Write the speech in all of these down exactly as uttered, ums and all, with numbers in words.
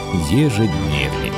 Ежедневник.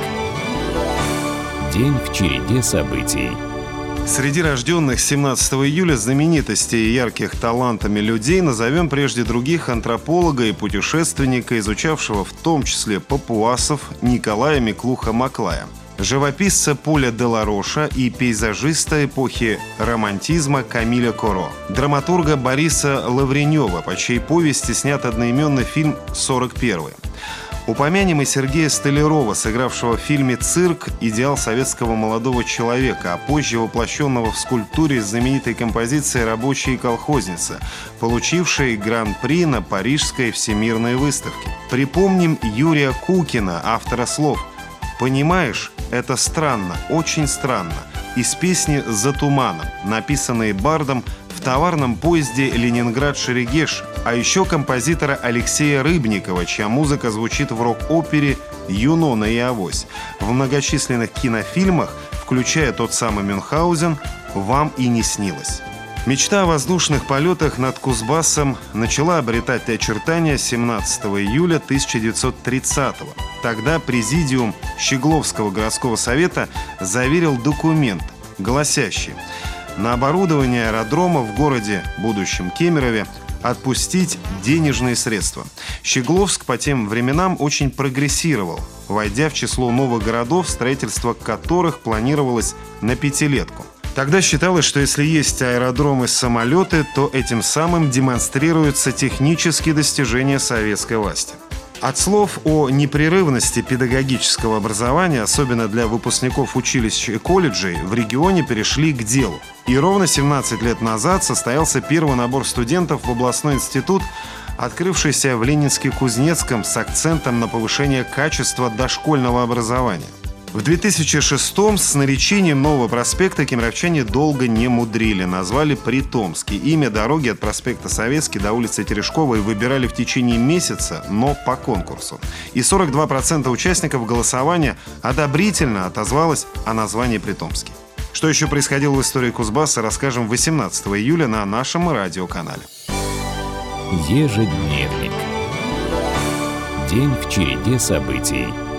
День в череде событий. Среди рожденных семнадцатого июля знаменитостей и ярких талантами людей назовем прежде других антрополога и путешественника, изучавшего в том числе папуасов, Николая Миклуха-Маклая, живописца Поля де ла Роша и пейзажиста эпохи романтизма Камиля Коро, драматурга Бориса Лавренева, по чьей повести снят одноименный фильм «сорок первый». Упомянем и Сергея Столярова, сыгравшего в фильме «Цирк» идеал советского молодого человека, а позже воплощенного в скульптуре знаменитой композиции «Рабочие и колхозницы», получившей гран-при на Парижской всемирной выставке. Припомним Юрия Кукина, автора слов «Понимаешь, это странно, очень странно» из песни «За туманом», написанной бардом в товарном поезде Ленинград-Шерегеш, а еще композитора Алексея Рыбникова, чья музыка звучит в рок-опере «Юнона и Авось», в многочисленных кинофильмах, включая тот самый «Мюнхгаузен», «Вам и не снилось». Мечта о воздушных полетах над Кузбассом начала обретать очертания семнадцатого июля тысяча девятьсот тридцатого. Тогда Президиум Щегловского городского совета заверил документ, гласящий: на оборудование аэродрома в городе, будущем Кемерове, отпустить денежные средства. Щегловск по тем временам очень прогрессировал, войдя в число новых городов, строительство которых планировалось на пятилетку. Тогда считалось, что если есть аэродромы и самолеты, то этим самым демонстрируются технические достижения советской власти. От слов о непрерывности педагогического образования, особенно для выпускников училищ и колледжей, в регионе перешли к делу. И ровно семнадцать лет назад состоялся первый набор студентов в областной институт, открывшийся в Ленинске-Кузнецком с акцентом на повышение качества дошкольного образования. В две тысячи шестом с наречением нового проспекта кемеровчане долго не мудрили, назвали Притомский. Имя дороги от проспекта Советский до улицы Терешковой выбирали в течение месяца, но по конкурсу. И сорок два процента участников голосования одобрительно отозвалось о названии Притомский. Что еще происходило в истории Кузбасса, расскажем восемнадцатого июля на нашем радиоканале. Ежедневник. День в череде событий.